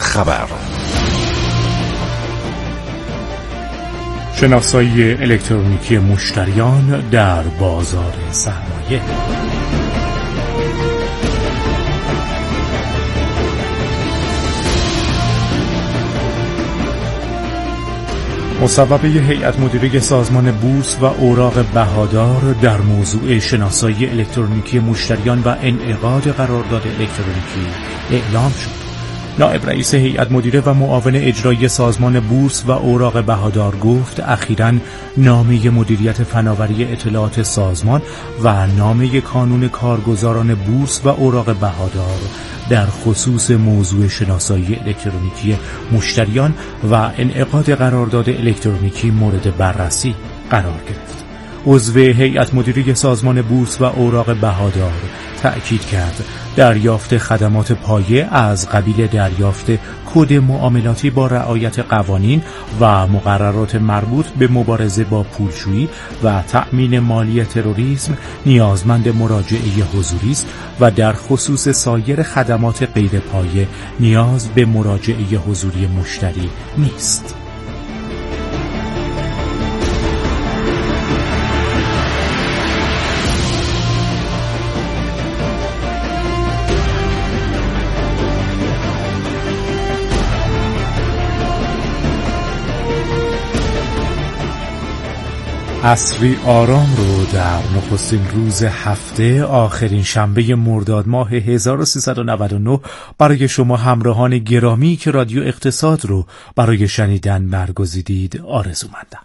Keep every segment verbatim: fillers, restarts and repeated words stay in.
خبر. شناسایی الکترونیکی مشتریان در بازار سرمایه. مصوبه هیئت مدیره سازمان بورس و اوراق بهادار در موضوع شناسایی الکترونیکی مشتریان و انعقاد قرارداد الکترونیکی اعلام شد. نائب رئیس هیئت مدیره و معاون اجرایی سازمان بورس و اوراق بهادار گفت اخیراً نامه مدیریت فناوری اطلاعات سازمان و نامه کانون کارگزاران بورس و اوراق بهادار در خصوص موضوع شناسایی الکترونیکی مشتریان و انعقاد قرارداد الکترونیکی مورد بررسی قرار گرفت. عضو هیئت مدیره سازمان بورس و اوراق بهادار تأکید کرد دریافت خدمات پایه از قبیل دریافت کد معاملاتی با رعایت قوانین و مقررات مربوط به مبارزه با پولشویی و تأمین مالی تروریسم نیازمند مراجعه حضوری است و در خصوص سایر خدمات غیر پایه نیاز به مراجعه حضوری مشتری نیست. عصری آرام رو در نخستین روز هفته آخرین شنبه مرداد ماه هزار و سیصد و نود و نه برای شما همراهان گرامی که رادیو اقتصاد رو برای شنیدن برگزیدید آرزومندم.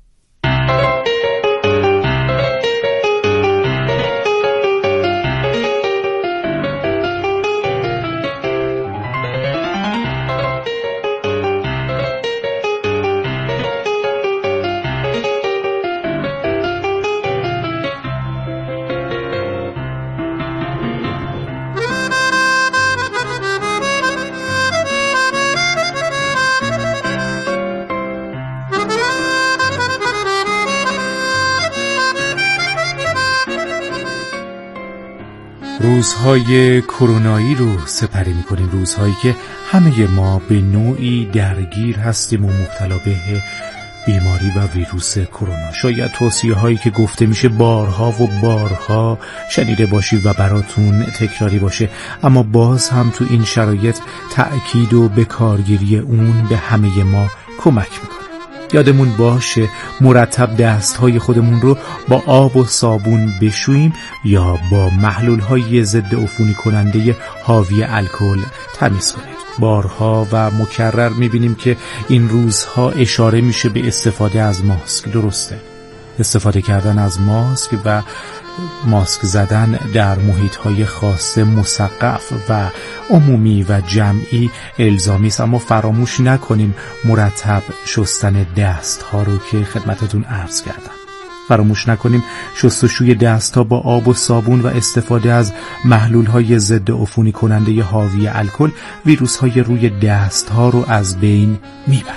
روزهای کرونایی رو سپری می‌کنیم، روزهایی که همه ما به نوعی درگیر هستیم و مبتلا به بیماری و ویروس کرونا. شاید توصیه هایی که گفته میشه بارها و بارها شنیده باشید و براتون تکراری باشه، اما باز هم تو این شرایط تأکید و به کارگیری اون به همه ما کمک میکنه. یادمون باشه مرتب دستهای خودمون رو با آب و صابون بشوییم یا با محلول‌های ضد عفونی کننده حاوی الکل تمیز کنیم. بارها و مکرر می‌بینیم که این روزها اشاره میشه به استفاده از ماسک. درسته، استفاده کردن از ماسک و ماسک زدن در محیط‌های خاص مسقف و عمومی و جمعی الزامی است، اما فراموش نکنیم مرتب شستن دست‌ها رو که خدمتتون عرض کردم. فراموش نکنیم شستشوی دست‌ها با آب و صابون و استفاده از محلول‌های ضد عفونی کننده حاوی الکل ویروس‌های روی دست‌ها رو از بین میبره.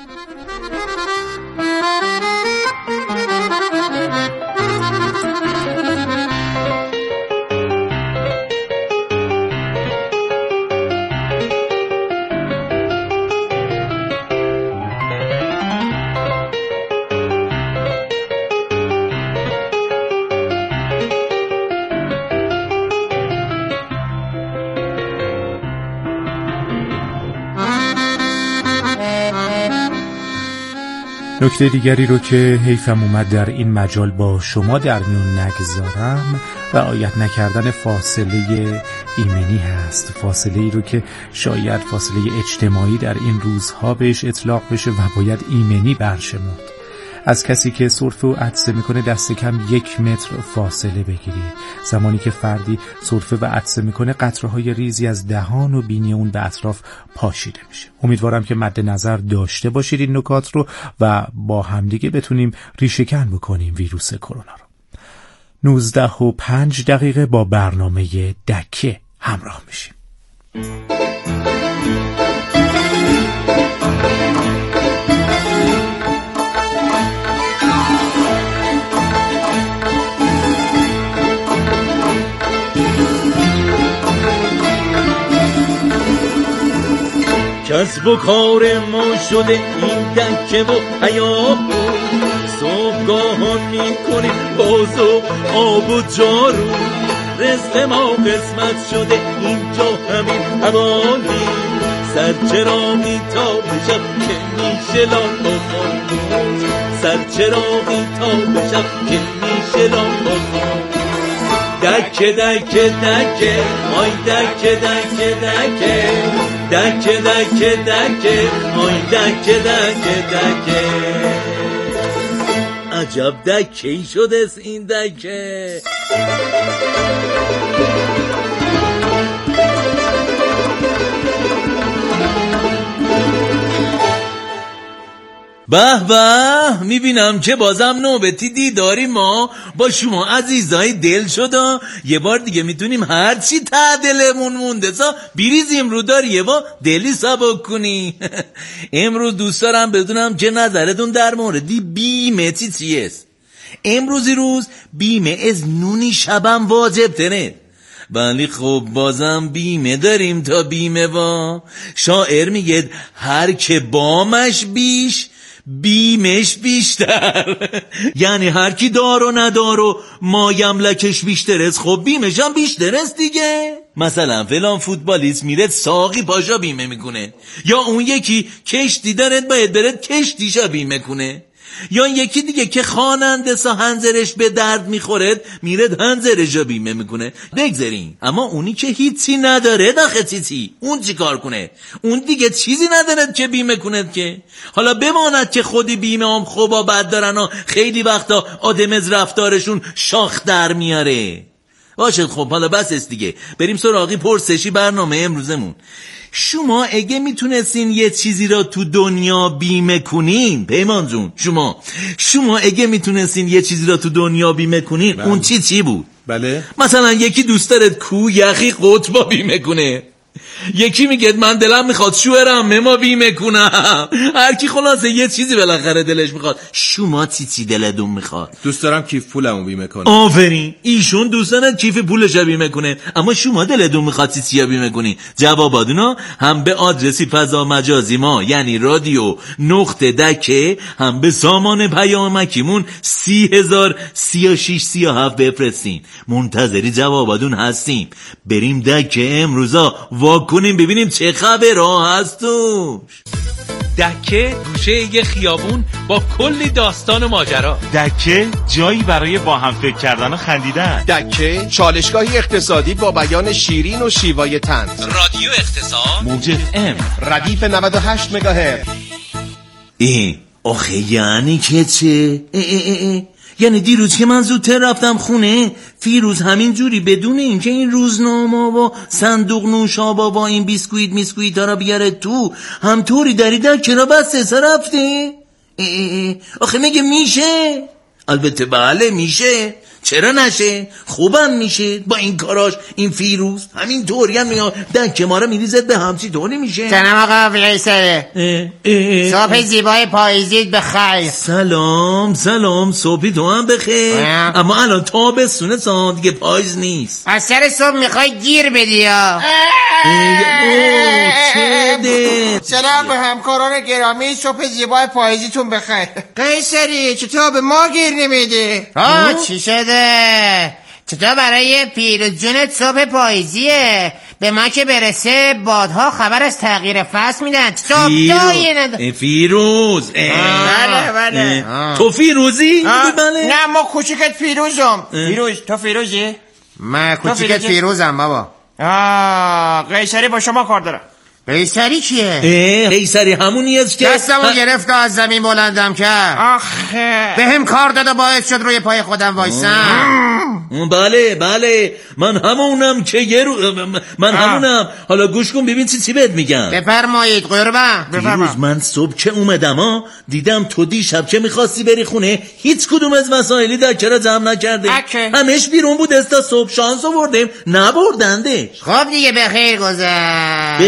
نکته دیگری رو که حیفم اومد در این مجال با شما در میون نگذارم رعایت نکردن فاصله ایمنی هست. فاصله ای رو که شاید فاصله اجتماعی در این روزها بهش اطلاق بشه و باید ایمنی برشمرد. از کسی که سرفه و عطسه میکنه دست کم یک متر فاصله بگیرید. زمانی که فردی سرفه و عطسه میکنه قطره‌های ریزی از دهان و بینی اون به اطراف پاشیده میشه. امیدوارم که مد نظر داشته باشید این نکات رو و با همدیگه بتونیم ریشه‌کن بکنیم ویروس کرونا رو. نوزده و پنج دقیقه با برنامه دکه همراه میشیم. کسب و کار ما شده این دکه و حیاه، صبحگاهان میکنیم باز و آب و جارو، رزق ما قسمت شده اینجا همین حوالی، سرچراغی تا بشب که میشه لان با خاموش، سرچراغی تا بشب که میشه لان با خاموش. دکه دکه دکه آی دکه دکه دکه دکه دکه دکه آی دکه دکه دکه. عجب دکه‌ای شده است این دکه. به به، میبینم که بازم نوبتی دیداری ما با شما عزیزای دل شد. یه بار دیگه میتونیم هرچی ته دلمون مونده سا بیریزیم رو دار یه بار دلی سبک کنی. امروز دوست دارم بدونم که نظرتون در موردی بیمه چی چیست. امروزی روز بیمه از نونی شبم واجب تره، ولی خب بازم بیمه داریم تا بیمه وا. شاعر میگه هر که بامش بیش بیمش بیشتر. یعنی هر کی دار و ندار و مایملکش بیشتر است، خب بیمش هم بیشتر است دیگه. مثلا فلان فوتبالیست میره ساقی پاشا بیمه میکنه، یا اون یکی کشتی دارد باید برد کشتیشا بیمه کنه، یا یکی دیگه که خواننده سا هنزرش به درد میخورد میرد هنزرشا بیمه میکنه. بگذاریم اما اونی که هیچی نداره داخل چیزی اون چی کار کنه؟ اون دیگه چیزی ندارد که بیمه کند که. حالا بماند که خودی بیمه هم خوبا بد دارن و خیلی وقتا آدم از رفتارشون شاخ در میاره. باشه خب حالا بس است دیگه، بریم سراغی پرسشی برنامه امروزمون. شما اگه میتونستین یه چیزی را تو دنیا بیمه کنین، پیمان جون شما شما اگه میتونستین یه چیزی را تو دنیا بیمه کنین، بله. اون چی چی بود؟ بله مثلا یکی دوست دارد کو یخی قطبا بیمه کنه، یکی میگه من دلم میخواد شوهرم ما بیمه کنم. هر کی خلاصه یه چیزی بالاخره دلش میخواد. شما چی چی دلتون میخواد؟ دوست دارم کیف پولمو بیمه کنم. آفرین، ایشون دوست دارن کیف پولش بیمه کنه، اما شما دلتون میخواد چی چی بیمه کنی؟ جواباتونو هم به آدرسی فضا مجازی ما یعنی رادیو نقطه دکه، هم به سامان پیامکیمون سی هزار سی و شیش سی و هفت بفرستین. منتظری جواباتون هستیم. بریم دکه امروزا واکنیم ببینیم چه خبرها هست توش. دکه گوشه یه خیابون با کلی داستان و ماجرا. دکه جایی برای با هم فکر کردن و خندیدن. دکه چالشگاهی اقتصادی با بیان شیرین و شیوای طنز. رادیو اقتصاد موج اف ام ردیف نود و هشت مگاهرتز. ای آخه یعنی که چه؟ ای ای ای ای. یعنی دیروز که من زودتر رفتم خونه، فیروز همین جوری بدون این که این روزنامه و صندوق نوشابا با این بیسکویت میسکویت ها را بیاره تو، همطوری داری در کرا بسته سر رفته؟ آخه میگه میشه؟ البته بله میشه، چرا نشه؟ خوبم میشه با این کاراش. این فیروز همین طوری هم میاد دکه ما رو میریزد به همچی طوری میشه. سلام آقا قیصره، صبح زیبای پاییزید بخیر. سلام سلام، صبحی تو هم بخیر. اما الان تابستونه سان دیگه پاییز نیست. از سر صبح میخوای گیر بدی یا سلام به همکاران گرامی، صبح زیبای پاییزیتون بخیر. قیصری چطور به ما گیر نمیدی؟ آه چی شده؟ چطور برای پیروز جونت صبح پاییزیه؟ به ما که برسه بادها خبر از تغییر فصل میدن. فیروز فیروز بله بله. تو فیروزی؟ بله. نه ما کوچیکت فیروزم. فیروز تو فیروزی؟ من کوچیکت فیروزم بابا. آه قیصری با شما کار دارم. قیصری کیه؟ قیصری همونی است که دستمو گرفت و از زمین بلندم کرد. آخه به هم کار داد و باعث شد روی پای خودم وایسم. بله بله من همونم که یه رو من آه. همونم. حالا گوش کن ببین چی چی بهت میگم. بفرمایید قربان. دیروز من صبح که اومدم ها دیدم تو دیشب که میخواستی بری خونه هیچ کدوم از مسائلی دکه را جمع نکرده. همش بیرون بود است. صبح شانس آوردیم نبردندش. خب دیگه بخیر گذشت. بخیر گذشت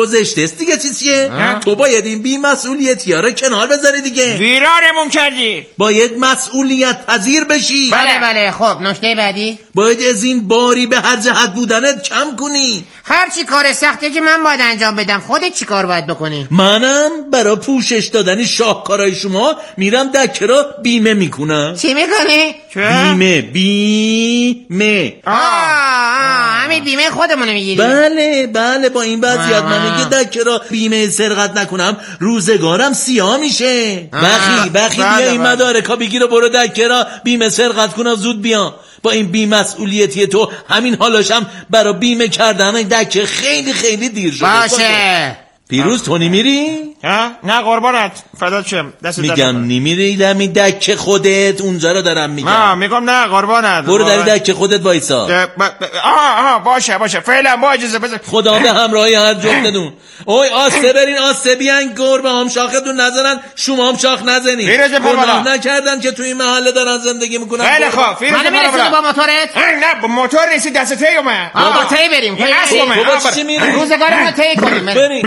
گذشته است دیگه. چیزیه تو باید این بی مسئولیتی ها رو کنار بذاری دیگه. ویرانمون کردی. باید مسئولیت پذیر بشی. بله بله. خب نکته بعدی؟ باید از این باری به هر جهت بودنت کم کنی. هر چی کار سخته که من باید انجام بدم، خودت چی کار باید بکنی؟ منم برای پوشش دادن شاهکارهای شما میرم دکه را بیمه میکنم. چی میکنی؟ بیمه بیمه آه آه همین بیمه خودمونو میگیری؟ بله بله. با این وضعیت من میگه دکه را بیمه سرقت نکنم روزگارم سیاه میشه. بخی بخی بیا این مدارکا بگیر و برو دکه را بیمه سرقت کنم زود بیا. با این بی‌مسئولیتی تو همین حالاشم برای بیمه کردن دکه خیلی خیلی دیر شده. باشه پیروز تو نمیری؟ نه قربانت فدات شم. دست میگم نمیری دمی دکه خودت اونجا رو دارم میگم. نه میگم نه قربانت. برو در دکه خودت وایسا. آها آها باشه باشه فعلا با اجازه بذار. خدا به همراهی هر جفتتون. اوی آسته برین آسته بیان گربه هم شاختون نزنن شما هم شاخ نزنین. گناه نکردن که توی این محله دارن زندگی میکنن. خیلی خوب فیروز برو با موتورت. نه با موتور نیستی دست تی اومد. با تی بریم. روزگارمون رو تی کنیم. بریم.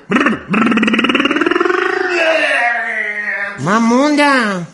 من موندم.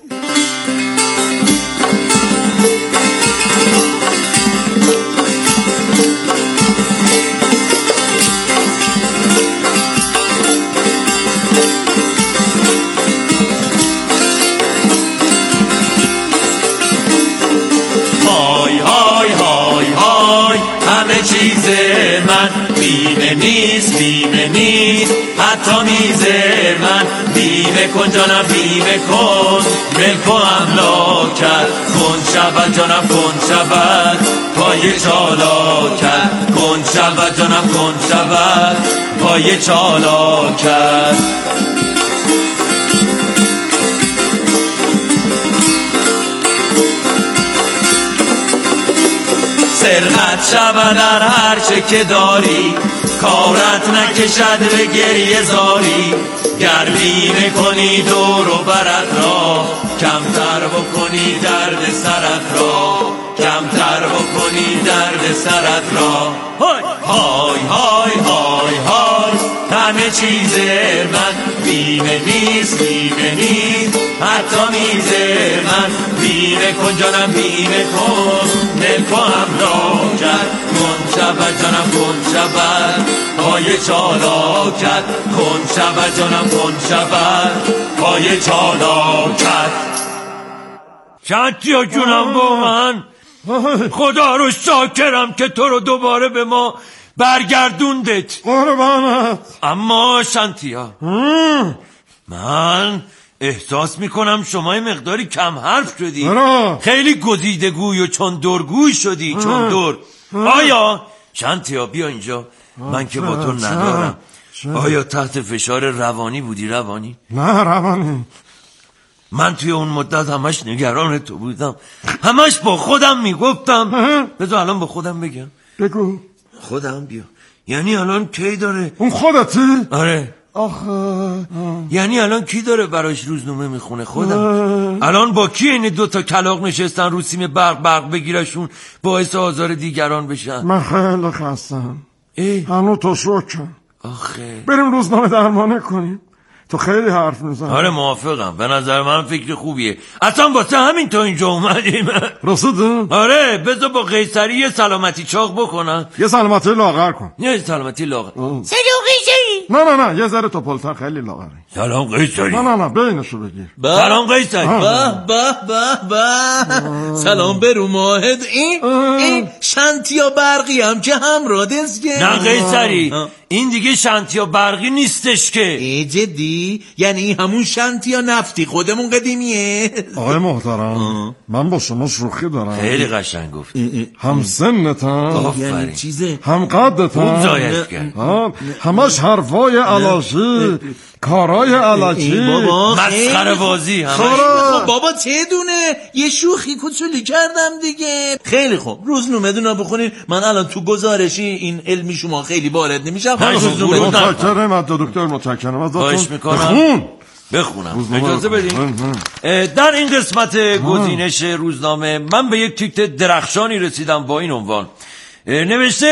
های های های های همه چیز من بیمه نیست بیمه نیست حتی میز من. بیمه کن جانم بیمه کن ملک و املاکت کن شود جانم کن شود پای چالاکت کن شود جانم کن شود پای چالاکت. سرقت شود در هر چه که داری کارت نکشد به گریه زاری. گر بیمه کنی دور و برت را کمتر بکنی درد سرت را کمتر بکنی درد سرت را. های های های های های همه چیز من بیمه نیست بیمه نیست حتی میز من. بیمه کن جانم بیمه کن ملک و املاکت کن شود جانم کن شود پای چالاکت کن شود جانم کن شود پای چالاکت. شانتیا جونم با من خدا رو شاکرم که تو رو دوباره به ما برگردوندت. قربانت. اما شانتیا من احساس میکنم شما مقداری کم حرف شدی. خیلی گزیدگوی و چون دورگوی شدی. چون دور. آیا شانتیا بیا اینجا. من که با تو ندارم. آیا تحت فشار روانی بودی؟ روانی؟ نه روانی. من توی اون مدت همش نگران تو بودم. همش با خودم میگفتم. بذار الان با خودم بگم. بگو. خودم بیا. یعنی الان کی داره؟ اون خودتی؟ آره. آخه یعنی الان کی داره براش روزنامه میخونه؟ خودم. الان با کی این دوتا کلاغ نشستن رو سیم برق برق بگیرشون باعث آزار دیگران بشن؟ من خیلی خستم. هنو تو شکم. آخه بریم روزنامه درمانه کنیم. تو خیلی حرف میزنی. آره موافقم. به نظر من فکر خوبیه. اصلا واسه همین تو اینجا اومدیم. رسیدیم؟ آره بذار با قیصری یه سلامتی چاق بکنن. یه سلامتی لاغر کن. یه سلامتی لاغر. سلام قیصری. نه نه نه یه ذره تو پلتر خیلی لاغری. سلام قیصری. نه نه نه بینشو بگیر. سلام قیصری. به به به به. سلام برو ماهد. این این شانتیا برقی هم که همراه دست. نه قیصری این دیگه شانتیا برقی نیستش که. ای جدی؟ یعنی همون شانتیا نفتی خودمون قدیمیه. آقای محترم من با شما شوخی دارم. خیلی قشنگ گفت. هم سنتم یعنی چیزه هم قدتم خوب زایش کرد. همش حرفای علاشی کارای علاشی مسخره بازی همش. خب بابا چه دونه یه شوخی کوچولی کردم دیگه. خیلی خوب روزنامه دونا بخونین. من الان تو گزارشی این علمی شما خیلی وارد نمیشم. متشکرم از دکتر متشکرم ازتون. بخون بخونم اجازه بدین. در این قسمت گزینش روزنامه من به یک تیکت درخشانی رسیدم با این عنوان نوشته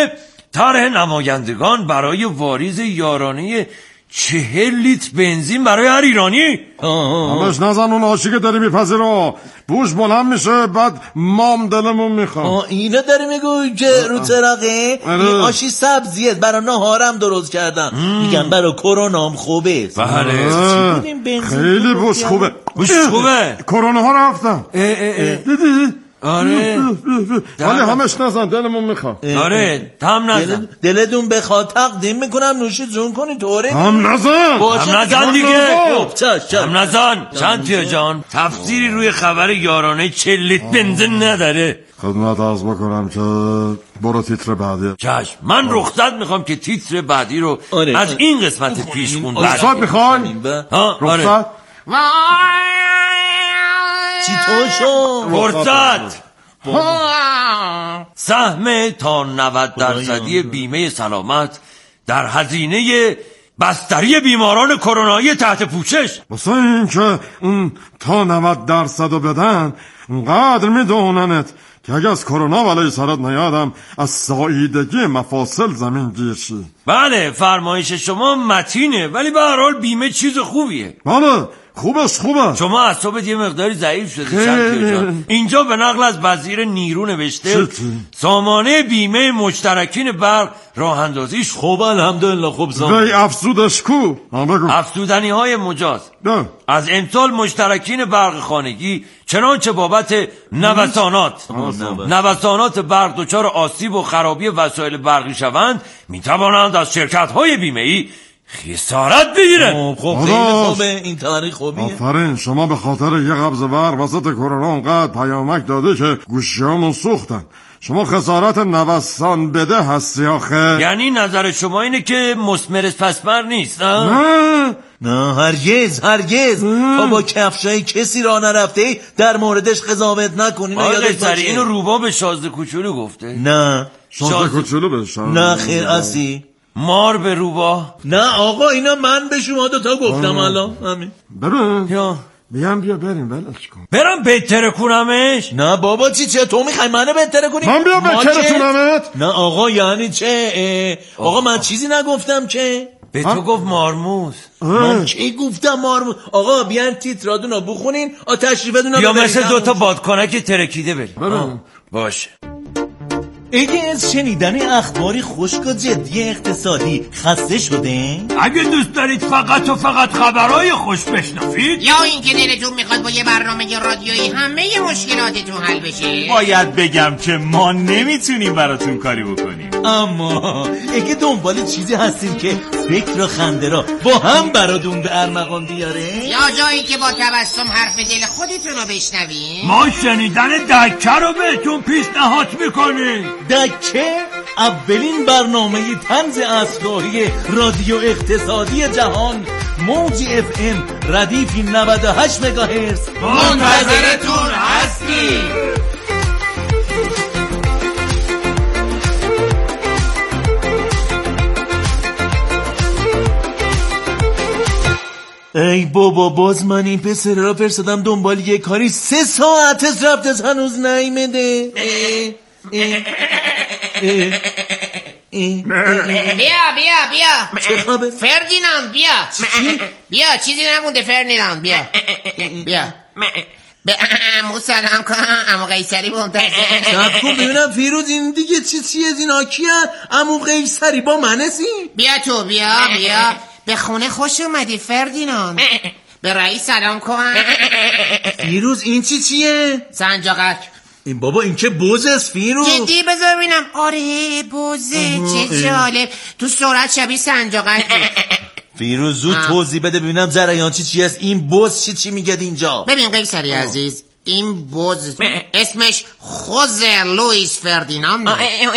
طرح نمایندگان برای واریز یارانه چهل لیتر بنزین برای هر ایرانی. همش نزن اون آشی که داری میپذیره، بوش بلند میشه بعد مام دلمون میخوام. اینا داری میگوی که رو چراغه این آشی سبزیه برای نهارم درست کردم. میگم برای کرونام خوبه. بله خیلی بوش خوبه. بوش خوبه. کرونا ها رفتم. دیدی؟ آره ولی همش نزن دلمون میخوام. آره تم نزن. دلتون بخواد تقدیم میکنم نوشی جون کنی طوره. هم نزن هم نزن دیگه. هم نزن. شانتیا جان تفسیری روی خبر یارانه چهل لیتر بنزین نداره. خدمت عرض بکنم که برو تیتر بعدی. چشم من رخصت میخوام که تیتر بعدی رو آره. از این قسمت پیش خون رخصت میخوای؟ رخصت؟ چی تو شو؟ فرصت سهم تا نود درصدی بیمه سلامت در هزینه بستری بیماران کرونایی تحت پوشش. واسه این که اون تا نود درصد رو بدن اونقدر میدوننت که اگه از کرونا ولی سرت نیادم از ساییدگی مفاصل زمین گیر شی. بله فرمایش شما متینه ولی به هر حال بیمه چیز خوبیه. بله خوبش خوبه. شما اعصابت یه مقداری ضعیف شده شانتیا جان. اینجا به نقل از وزیر نیرو نوشته سامانه بیمه مشترکین برق راه اندازیش خوب الحمدلله. خوب زمان وی افزودش کو افزودنی های مجاز ده. از امسال مشترکین برق خانگی چنانچه بابت نوسانات نوسانات برق دچار آسیب و خرابی وسایل برقی شوند میتوانند از شرکت های بیمه‌ای خسارت بگیرن. خب خیلی خوبه این تاریخ خوبیه. آفرین شما به خاطر یه قبض برق وسط کرونا اونقدر پیامک داده که گوشیامون سوختن. شما خسارت نوسان بده هستی آخه. یعنی نظر شما اینه که مسمر پسمر نیست؟ نه نه هرگز هرگز. تا با کفشای کسی را نرفته در موردش قضاوت نکنین. یادت باشه اینو روبا به شازده کوچولو گفته. نه شازده کوچولو بشه. نه خیر اسی مار به روبا. نه آقا اینا من به شما دوتا گفتم الان همین. ببین یا بیام بیا بریم ولش کن. برم بهتره کنمش؟ نه بابا چی چه تو میخوای منو بهتره کنی؟ من بیام بهتره کنمت؟ نه آقا یعنی چه؟ آقا من چیزی نگفتم که به تو گفت مارموز. من چی گفتم مارموز؟ آقا بیان تیترادونو بخونین آ تشریفتونو بیا مثل دوتا بادکنک ترکیده بریم. باشه. اگه از شنیدن اخباری خشک و جدی اقتصادی خسته شده؟ اگه دوست دارید فقط و فقط خبرهای خوش بشنوید یا اینکه دلتون میخواد با یه برنامه رادیویی همه مشکلاتتون حل بشه، باید بگم که ما نمیتونیم براتون کاری بکنیم. اما اگه دنبال چیزی هستیم که فکر و خنده را با هم براتون به ارمغان بیاره، یا جایی که با تبسم حرف دل خودتون رو بشنویم، ما شنیدن دکه رو بهتون پیشنهاد میکنیم. دکه اولین برنامه طنز اصلاحی رادیو اقتصادی جهان، موج اف ام ردیف نود و هشت مگاهرتز. منتظرتون هستیم. ای بابا باز من این پسر را فرستادم دنبال یه کاری سه ساعت از رفتش هنوز نیمده. بیا بیا بیا چه خبر؟ فردیناند بیا بیا چیزی نمونده فردیناند بیا بیا به امو سلام کن امو قیصری منتظر. شب کن ببینم فیروز این دیگه چی چیه از اینا کیه؟ امو قیصری با منسی؟ بیا تو بیا بیا به خونه خوش اومدی فردیناند. به رئیس سلام کن. فیروز این چی چیه؟ سنجاقک. این بابا این که بوز است فیروز. جدی بذار ببینم. آره بوزه چه جالب. تو صورت شبیه سنجاقک بود. فیروز زود توضیح بده ببینم جریان چی چی است. این بوز چی چی میگه اینجا؟ ببین قیصری عزیز این بوز اسمش خوزه لوئیس فردینانده.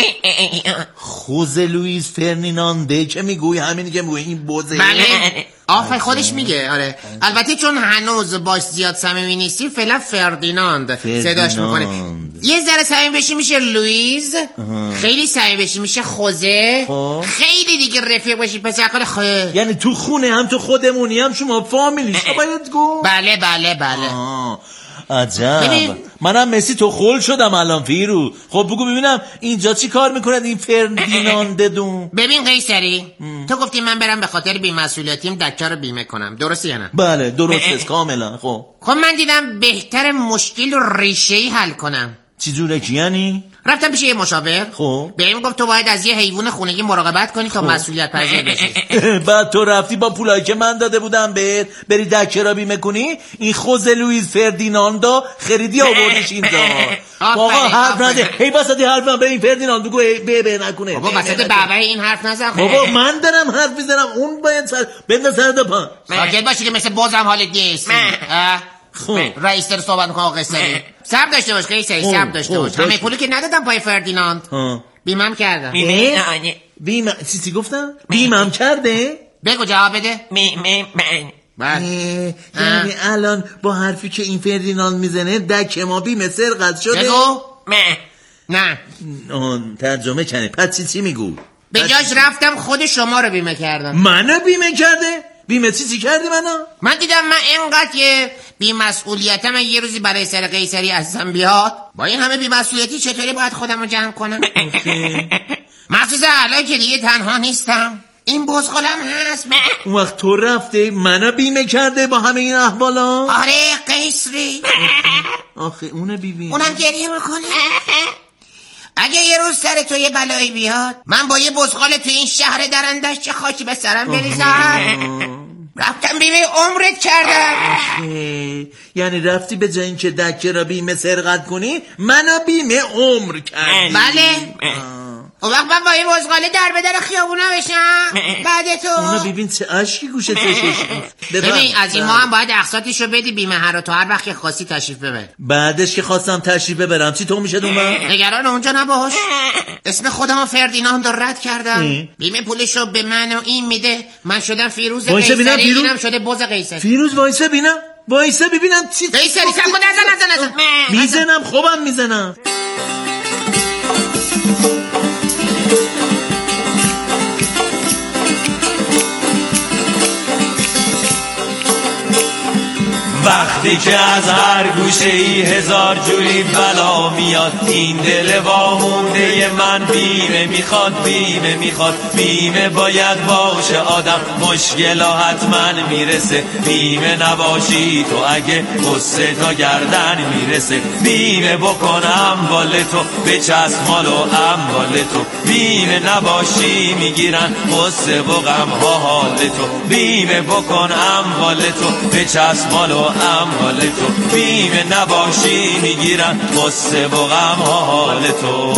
خوزه لوئیس فردینانده که میگوی همینی که میگوی این بوزه. بله آفر خودش میگه. آره البته چون هنوز باش زیاد صمیمی نیستی فعلا فردیناند صداش میکنه. یه ذره صمیمی بشی میشه لوئیس، خیلی صمیمی بشی میشه خوزه، خیلی دیگه رفیق بشی پسر کار خه. یعنی تو خونه هم تو خودمونی هم شما فامیلیش باید گفت. بله بله بله. آه. عجب. منم مسی تو خول شدم الان فیرو. خب بگو ببینم اینجا چی کار میکنه این فردیناند دون؟ ببین قیصری، تو گفتی من برم به خاطر بی‌مسئولیتیم دکه رو بیمه کنم، درسته یا نه؟ بله درسته کاملا. خب خب من دیدم بهتر مشکل رو ریشه‌ای حل کنم. چی جوره کی یعنی؟ رفتم پیش یه مشاور. خب بهم گفت تو باید از یه حیوان خونگی مراقبت کنی تا مسئولیت پذیر بشی. بعد تو رفتی با پولایی که من داده بودم بهت بری دکه را بیمه کنی، این خوزه لوئیس فردیناندو خریدی آوردیش اینجا. آقا حرف نده، هی وسطی حرف نده به این فردیناند بگو به به نکنه. بابا وسط بابا این حرف نزن. بابا من دارم حرف میزنم، اون باید سر بنده سر دو پا. ساکت باشی که مثل بازم حالت نیست. خب رئیس در صحبت میکنه آقا قیصری. صبر داشته باش قیصری، صبر داشته باش. همه پولی که ندادم پای فردیناند بیمم کردم. بیمه چی چی گفتم؟ بیمم کرده؟ بگو جواب بده. می می من یعنی الان با حرفی که این فردیناند میزنه دکه ما بیمه سرقت شده؟ بگو. نه آن ترجمه کنه. پس چی چی میگو؟ به جاش رفتم خود شما رو بیمه کردم. منو بیمه کرده؟ بیمه چی چی کردی منو؟ من دیدم من اینقدر که بی‌مسئولیتم یه روزی برای سر قیصری عزیزم بیاد، با این همه بی‌مسئولیتی چطوری باید خودم رو جمع کنم؟ مخصوصا الان که دیگه تنها نیستم، این بزغالم هست. اون وقت تو رفته منو بیمه کرده با همه این احوالا؟ آره قیصری. آخه اونه بیبی اونم گریه میکنه. اگه یه روز سر تو یه بلایی بیاد، من با یه بزغال تو این شهر درندش چه خاکی به سرم بریزم. رفتم بیمه عمرت کردم. یعنی رفتی به جای اینکه دکه را بیمه سرقت کنی منو بیمه عمر کردی؟ بله. اون وقت من با یه بزغاله در به در خیابونا بشم بعد تو. اونو ببین چه عشقی گوشت بشش. ببین از این ما هم باید اقساطیشو بدی بیمه هر رو تا هر وقت که خواستی تشریف ببر. بعدش که خواستم تشریف ببرم چی تو میشه دوم؟ نگران اونجا نباش، اسم خودمو فردیناند رو رد کردم. بیمه پولشو به من و این میده، من شدم فیروز قیصری، اینم شده بز قیصری. فیروز وایسه ببینم وایسه ببینم چی قیصری سم کن. نزن نزن نزن میزنم خوبم میزنم. وقتی که از هر گوشه ای هزار جوری بلا میاد، این دل وامونده من بیمه میخواد بیمه میخواد. بیمه باید باشه آدم مشکلا حتما میرسه. بیمه نباشی تو اگه قصه تا گردن میرسه. بیمه بکنم باله تو بچسب مال و اموال تو. بیمه نباشی میگیرن قصه و غم ها حال تو. بیمه بکنم باله تو بچسب مال و اموال تو. بیمه نباشی میگیرن قصه و غم ها حال تو.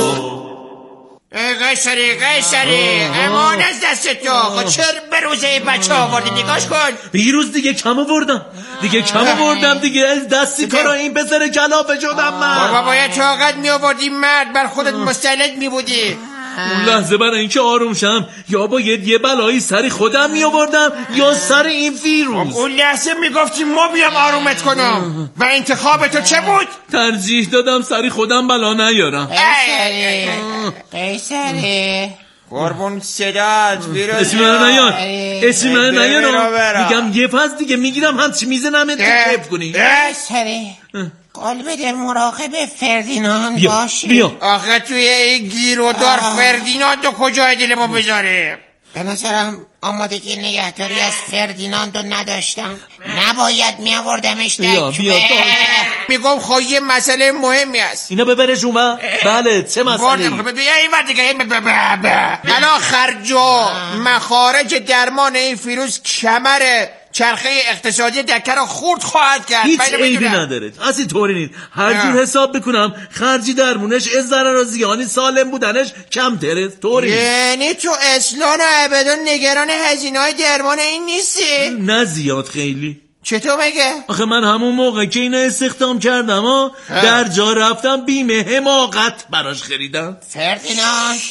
قیصری قیصری امان از دست تو. خود چرا به روزه بچه آوردی؟ نگاش کن. یه روز دیگه کم آوردم دیگه کم آوردم دیگه از دستی کارا این پسر کلافه شدم من. بابا باید طاقت می آوردی مرد، بر خودت مستعد می بودی. اون لحظه برای اینکه آروم شم یا باید یه بلایی سری خودم می آوردم یا سر این فیروز. اون لحظه می گفتی ما بیام آرومت کنم و انتخاب تو چه بود؟ ترجیح دادم سری خودم بلا نیارم. قیصری قیصری قربون صدات فیروز. اسم من نیار اسم من نیار. میگم یه پس دیگه میگیرم همچی میزنم اتفاق کنی. قیصری قول بده مراقب فردیناند باشی. بیا آخه توی این گیرودار فردیناند رو کجای دل ما بذاره؟ به نظرم آمادگی نگهداری از فردیناند رو نداشتم، نباید می آوردمش دکمه. میگم خواهی یه مسئله مهمی هست. اینا ببرش اومد. بله چه مسئله؟ بیا این ور دیگه. الان خرج و مخارج درمان این فیروز کمره چرخه اقتصادی دکه رو خورد خواهد کرد. هیچ عیبی نداره، اصلا طوری نیست. هر جور حساب بکنم خرجی درمونش از ضرر و زیانی سالم بودنش کم تره. طوری یعنی تو اصلا و ابدا نگران هزینه‌های درمان این نیستی؟ نه زیاد خیلی. چطور مگه؟ آخه من همون موقع که اینو استخدام کردم ها در جا رفتم بیمه حماقت براش خریدم. فردیناند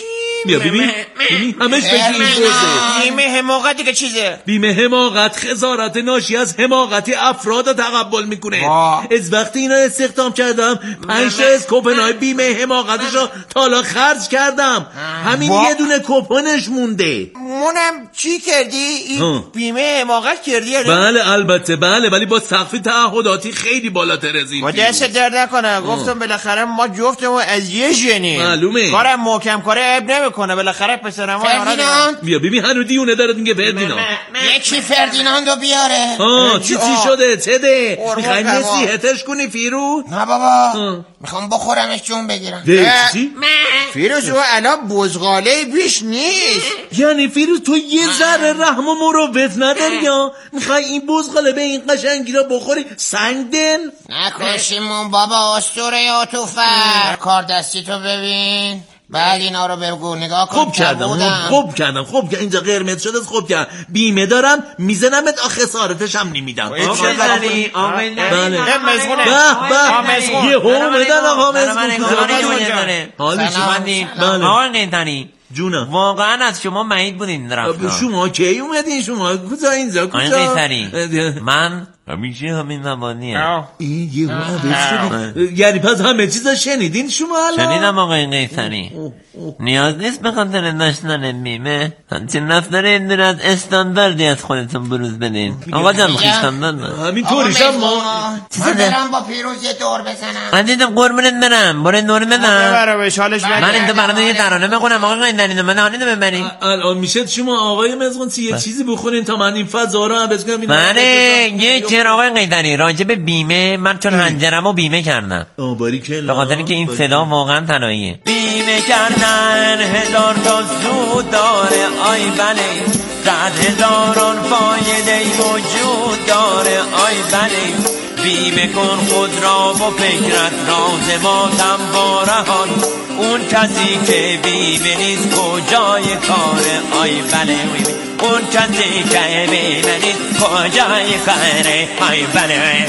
بیا ببین ببین همش فکر این بوزه. بیمه حماقتی که چیزه؟ بیمه حماقت خسارت ناشی از حماقت افراد تقبل میکنه. از وقتی اینا استخدام کردم پنج تا از کوپنهای بیمه حماقتشو تالا خرج کردم. همین یه دونه کوپنش مونده. مونم چی کردی؟ این بیمه حماقت کردی؟ بله البته بله، ولی با سقف تعهداتی خیلی بالاتر از این. با دست درد نکنه. گفتم بالاخره ما جفتمون از یه ژنیم. معلومه کارم محکم کاره عیب نمیکنه. بالاخره پسرم فردیناند بیا ببین هنو دیونه داره میگه فردیناند. یکی فردیناندو بیاره. آه چی چی شده چه ده؟ میخوای نصیحتش کنی فیروز؟ نه بابا میخوام بخورمش جون بگیرم. چی؟ فیروز او الان بزغاله بیش نیست. یعنی فیروز تو یه ذره رحم و مروت نداری یا میخوای این بزغاله به این قشنگی را بخوری سنگ دل؟ نکشیمون بابا اسطوره عطوفر. کار دستی تو ببین. بعد اینا رو بگو نگاه کن. خوب کردم خوب کردم خوب کردم اینجا قرمز شده خوب کردم. بیمه دارم میزنمت آخه خسارتش هم نمیدم. آقا زنی آقا بله به به یه هو بدن آقا مزگون. حالی شماندین آقا نیتانی جونم واقعا از شما معید بودین رفتم. شما کی اومدین شما کجا اینجا کجا؟ من همیشه همین زبانیه. این یه عوض شدی. یعنی پس همه چیزا شنیدین شما الان؟ شنیدم آقای قیصری. نیاز نیست به خاطر داشتن بیمه همچین رفتار این دور از استانداردی از خودتون بروز بدین. آقا جان استاندارد همین طوریشم ما من برم با پیروز یه دور بزنم. من دیدم قربونت برم برای نور بدم. من اینجا برام یه ترانه بخونم آقا قیصری من حالیدو ببرین. الان میشه شما آقای مزغون یه چیزی بخورین تا من این فضا رو عوض کنم. من یه چرا آقای قیصری راجع به بیمه من چون هنجرمو بیمه کردم. آه باریکلا. به خاطر اینکه این صدا واقعا طلاییه. بیمه کردن هزار تا سود داره آی بله. صد هزاران فایده وجود داره آی بله. بیمه کن خود را و فکرت راز ما تنبارهان. اون کسی که بیمه نیست کجای کاره آی بله. اون کسی که بیمه نیست کجای کاره آی بله.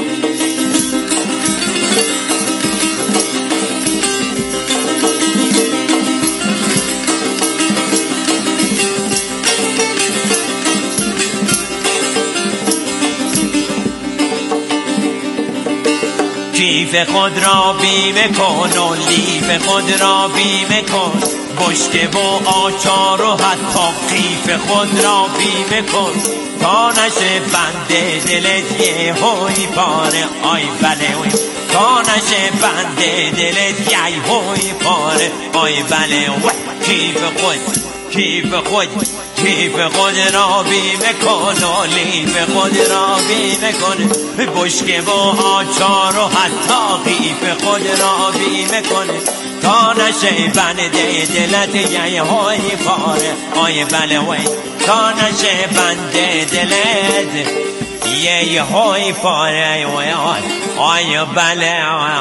کیف خود را بیمه کن و لیف خود را بیمه کن. بشکه و آچار و حتی قیف خود را بیمه کن. تا نشه بنده دلت یه هوی پاره آی بله. تا نشه بنده دلت یه هوی پاره آی بله. کیف خود کیف خود کیف خود را بیمه کن و لیف خود را بیمه کن. بشکه و آچار و حتی قیف خود را بیمه کن. تا نشه بنده دلت یه های پاره آی بله وی. تا نشه بنده دلت یه های پاره وی آی بله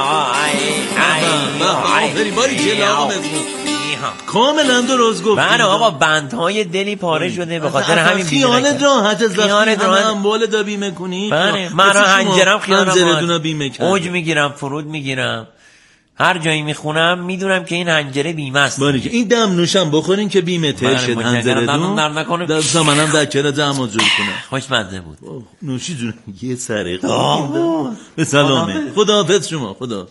کاملا درست گفت. بله آقا بندهای دلی پاره شده به خاطر همین بیمه. خیالت راحت از خیالت راحت اموال دا بیمه کنی. بله من را هنجرم خیالم بیمه کردم. اوج میگیرم فرود میگیرم هر جایی میخونم میدونم که این هنجره بیمه است. بله که این دم نوشم بخورین که بیمه تشد هنجرتون در زمانم در چرا جمع جور کنه. خوشمزه بود. نوشی جون یه سره به سلامه. خداحافظ شما. خدا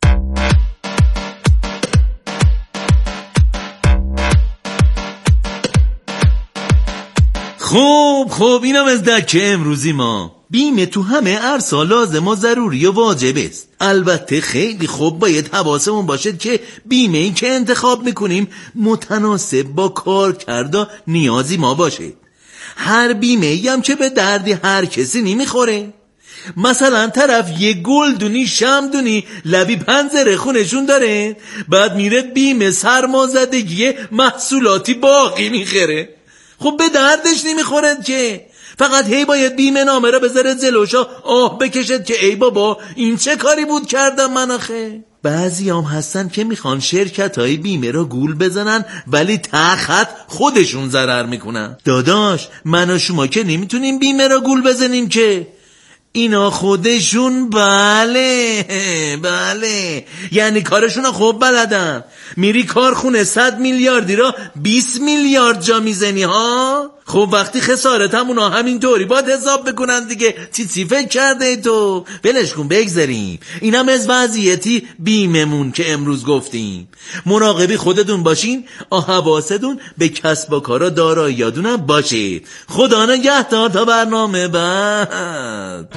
خوب خوب اینم از دکه امروزی ما. بیمه تو همه عرصه لازم و ضروری و واجب است. البته خیلی خوب باید حواسمون باشه که بیمه ای که انتخاب میکنیم متناسب با کار کرده نیازی ما باشه. هر بیمه ای هم که به دردی هر کسی نمیخوره. مثلا طرف یه گلدونی شمدونی لبی پنجره خونشون داره بعد میره بیمه سرمازدگی محصولاتی باقی میخره. خب به دردش نمیخوره که فقط هی باید بیمه نامه را بذاره جلوشا آه بکشد که ای بابا این چه کاری بود کردم من آخه. بعضی هم هستن که میخوان شرکت های بیمه را گول بزنن ولی تخت خودشون ضرر میکنن. داداش من و شما که نمیتونیم بیمه را گول بزنیم که. اینا خودشون بله بله یعنی کارشون خوب بلدن. میری کارخونه صد میلیاردی را بیست میلیارد جا میزنی ها. خب وقتی خسارتم اونا همینطوری باید حساب بکنن دیگه. چی چی فکر کرده تو؟ بلش کن بگذاریم. اینم از وضعیتی بیممون که امروز گفتیم. مراقبی خودتون باشین، حواستون به کسب و کارا داراییاتون باشه. خدا نگهدار تا برنامه بعد.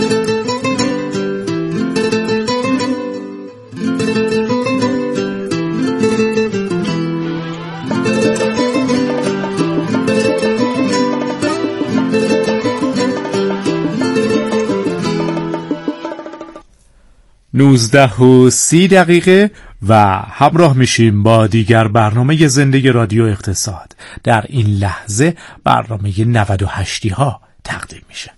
نوزده و سی دقیقه و همراه میشیم با دیگر برنامه زنده رادیو اقتصاد. در این لحظه برنامه نود و هشتی ها تقدیم میشه.